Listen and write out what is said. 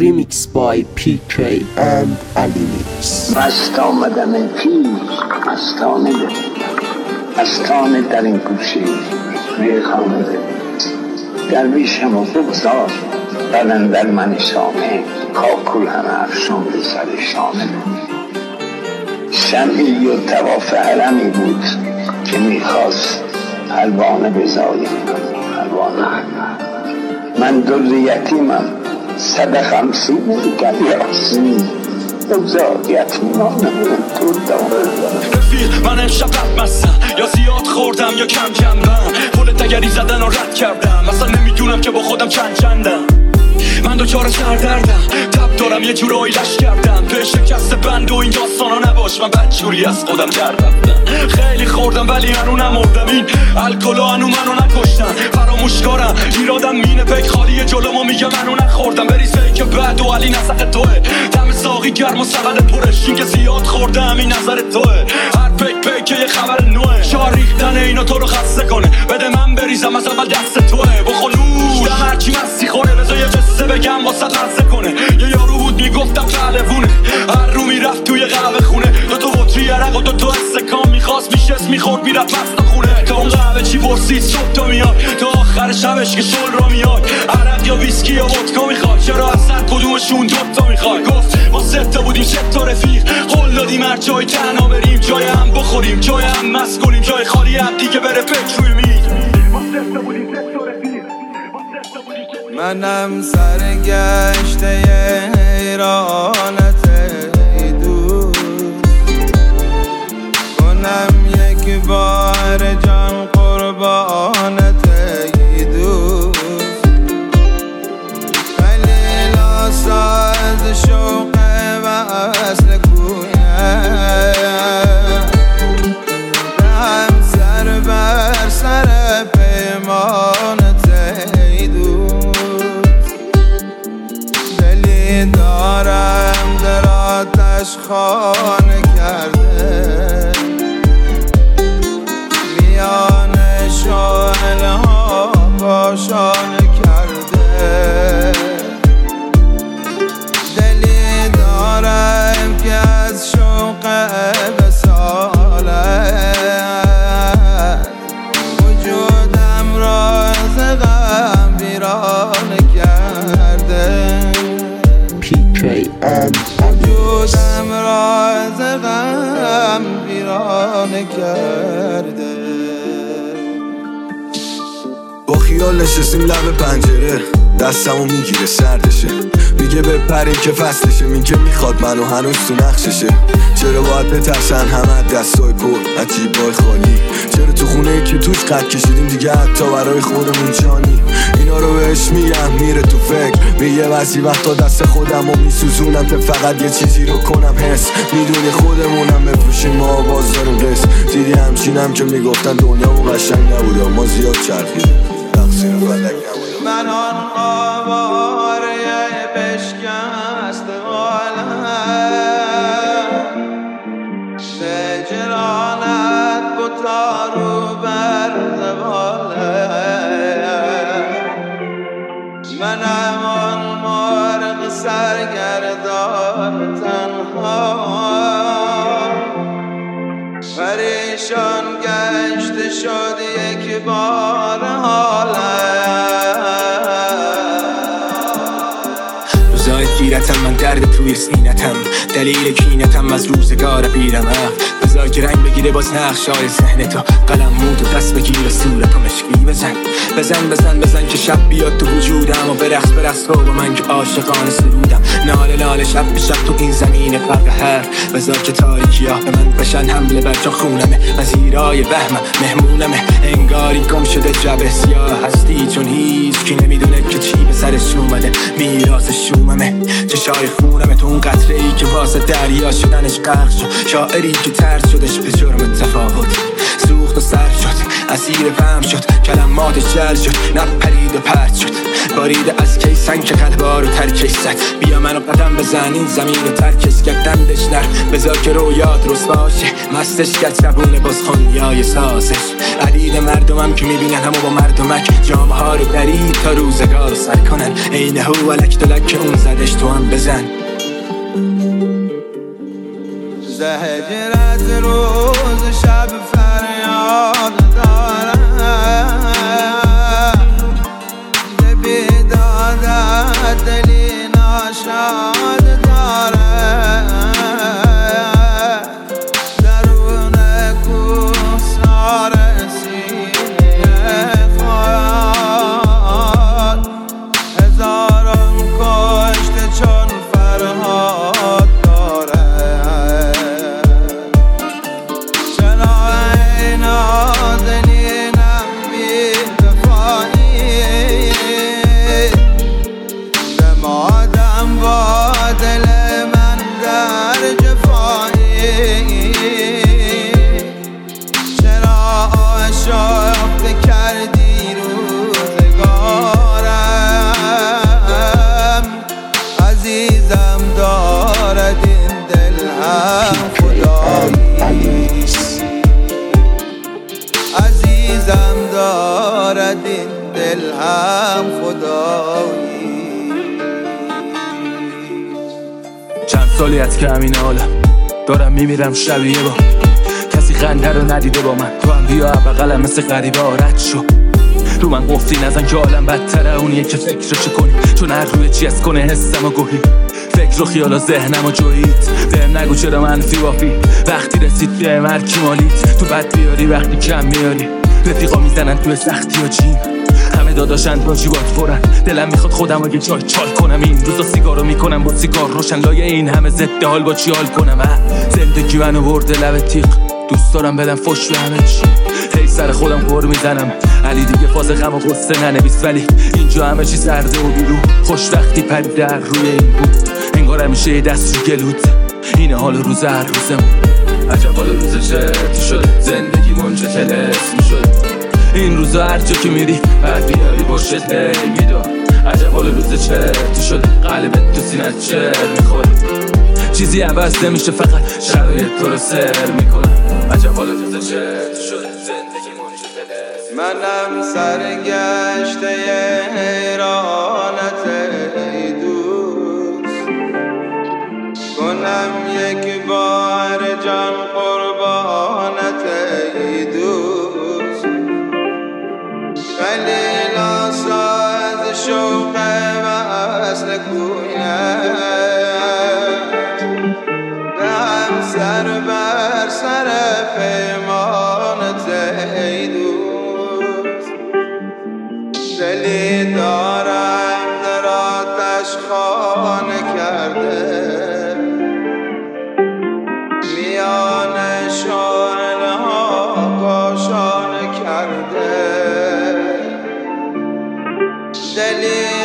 Remix by PK and Alimix. مست آمدم پیر مستانه در این کوچه میخوانه درویشم و بگذار بدن در من شامه کاکل همه افشان به سر شامه شمعی و تواف علمی بود که میخواست حلوانه بزایم حلوانه من در یتیمم صدقم سوی گریاسی بگذار یتیمانم تو دامه رفیق من امشب بدمستم یا زیاد خوردم یا کم کندم پول دگری زدن و رد کردم اصلا نمیدونم که با خودم چندم من دوچار سردردم تب دارم یه جورایی لش کردم به شکست بند و این داستانا نباش من بدجوری از خودم کردم خیلی خوردم ولی هنو نمردم این الکلا هنو منو نکشتن فراموشکارم ایرادم مینه پیک خالی جلومو میگه منو نخوردم بریزه که بعد و علی نسخ توه دم ساقی گرم و سبد پرش این که زیاد خوردم این نظر توه هر پیک یه خبر نوه شار ریختن اینا تو رو خسته کنه بده من بریزم از اول دست توه بخلوش دم هرچی مستی خوره بذار یه جسه بگم واسه لرزه کنه یه یارو بود میگفتم پهلوونه هر رو میرفت توی قهوه خونه دو وطری عرق و دو استکان میخواست میشست میخورد میرفت مست خونه تا اون قهوه چی پرسید صبح تا میاد تا آخر شبش که شل را میاد عرق یا ویسکی یا ودکا میخواد چرا اصلا کدومشون دوتا میخواد گفت ما سته بودیم سه تا رفیق قول دادیم هر جای تنها بریم جای هم بخوریم جای هم مست کنیم جای خالی هم دیگه بره فکر روی میز ما سته بودیم سه تا رفیق منم سرگشته حیرانت ای دوست کنم یک بار جان قربانت ای دوست خیلی لاساز شوق وصل گویم هم سر بر سر پیمانت ای دوست دلی دارم در آتش خانه کرده میان شعله ها پاشانه کرده دلی دارم که از شوق وصالت وجودم را از غم ویرانه کرده وجودم را از غم ویرانه کرده با خیال نشستیم لب پنجره دستمو میگیره سردشه میگه بپریم که فصلشه میگه میخواد منو هنوز تو نقششه چرا باید بترسن همه دستای پر عجیبای خالی چرا تو خونه که توش قد کشیدیم دیگه حتی برای خودمون جانی اینا رو بهش میگم میره تو فکر میگه بعضی وقتا دست خودمو میسوزونم که فقط یه چیزی رو کنم حس میدونی خودمونم بپوشیم ما باز داریم قصد دیدی همچینم که میگفتن دنیامون قشنگ نبوده ما زیاد چرخیدیم تقصیر فلک نبوده من آن آواره بشکست عالم سجرانت بتا رو بر زواله منم آن مرغ سرگردان تنها پریشان گشته شد یک بار حالم روزای تیرتم من درد توی سینتم دلیل کینتم از روزگار بیرم بذار که رنگ بگیره باز نقشای ذهن تو قلم مود و دست بگیر صورتو مشکی بزن که شب بیاد تو وجودم و برقص تو با من که عاشقانه سرودم ناله شب به شب تو این زمین فرق هر بذار که تاریکی ها به من بشن حمله بر جا خونمه من زیرای وهمم مهمونمه انگاری گم شده جبه سیاه هستی چون هیچ کی نمیدونه که چی به سرش اومده میراث شوممه چشای خونمه تو اون قطره ای که واسه دریا شدنش غرق شد شاعری که ترد شدش به جرم تفاوت سوخت و سر شد، اسیر پهم شد، کلمات جل شد، نپرید و پرد شد، بارید از کی سنگ که قلبارو ترکش زد. بیا منو قدم بزن این زمین رو ترکش کردم بشنر، بذار که رویات رسواشه، مستش کرد شبونه باز خونیای سازش. عدید مردمم که میبینن همو با مردمک، جامعه ها رو درید تا روزگار رو سر کنن، این هو ولک دلک که اون زدش تو هم بزن. زهجرت روز شب فریاد دارم، به بیدادت دلی ناشاد دارم، درون کوهسار سینه خواهد هزاران کشته چون فرهاد دارم. چرا این نازنینم بی دفاعی، نمادم با دل من در جفایی، چرا آشفته کردی روزگارم، عزیزم دارد این دل هم خدایی، عزیزم دارد این دل هم خدایی. چند سالی از که همین حالم دارم میمیرم شبیه با کسی خنده رو ندیده با من، تو هم بیا بغلم مثل غریبه رد شو، رو من قفلی نزن که عالم بدتره اونیه که فکرشو کنی، چون هر روی چی از کنه حسم و گوهی، فکر و خیال و ذهنم و جویید، بهم نگو چرا منفی وافی، وقتی رسید بهم هر کی مالید، تو بد بیاری وقتی کم میاری، رفیقا میزنن توی سختی و جیم، همه داداشن با جیبات فورن، دلم میخواد خودم رو یه جای چال کنم، این روزا سیگارو میکنم با سیگار روشن، لایه این همه ضد حال با چی حال کنم. زندگی منو برده لب تیغ، دوست دارم بدم فش به همه چی، هی سر خودم غر میزنم، علی دیگه فاز غم و غصه ننویس، ولی اینجا همه چی سرده و بیرو، خوشبختی پرید در روی این بود، انگار همیشه یه دست رو گلوت، اینه حال روز هر روزمون. عجب حال روز چرتی شده، زندگی منجه تلسم شده، این روزا هر جا که میری بعد بیاری باشت هی میدار، عجب حال روز چرتی شده، قلبت تو سینت چر میخوره، چیزی عوض نمیشه فقط شرایط تو رو سر میکنه، عجب حال روز چرتی شده، زندگی منجه تلسم. منم سرگشته حیرانت ای دوست، کنم یک بار جان قربانت ای دوست، خیلی ناساز شوق وصل کویت، نهم سر بر سر پیمانت ای دوست، دلی دارم در آتش خانه کرده، میان شعله ها کاشانه کرده، دلی